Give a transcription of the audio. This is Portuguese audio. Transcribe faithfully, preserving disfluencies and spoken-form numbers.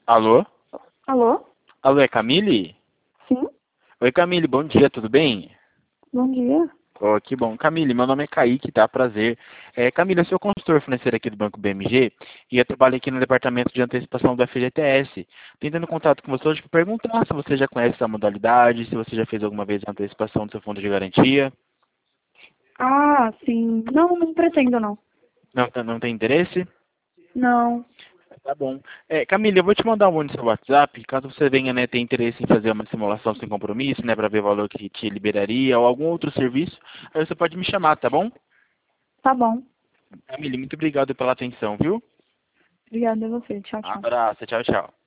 Alô? Alô? Alô, é Camille? Sim? Oi, Camille, bom dia, tudo bem? Bom dia. Oh, que bom. Camille, meu nome é Kaique, tá? Prazer. É, Camille, eu sou consultor financeiro aqui do Banco B M G e eu trabalho aqui no departamento de antecipação do F G T S. Tentando contato com você hoje para perguntar se você já conhece essa modalidade, se você já fez alguma vez a antecipação do seu fundo de garantia. Ah, sim. Não, não pretendo, não. Não, tá- não tem interesse? Não. Tá bom. É, Camille, eu vou te mandar um no seu WhatsApp, caso você venha, né, ter interesse em fazer uma simulação sem compromisso, né, para ver o valor que te liberaria ou algum outro serviço, aí você pode me chamar, tá bom? Tá bom. Camille, muito obrigado pela atenção, viu? Obrigada a você. Tchau, tchau. Abraço, tchau, tchau.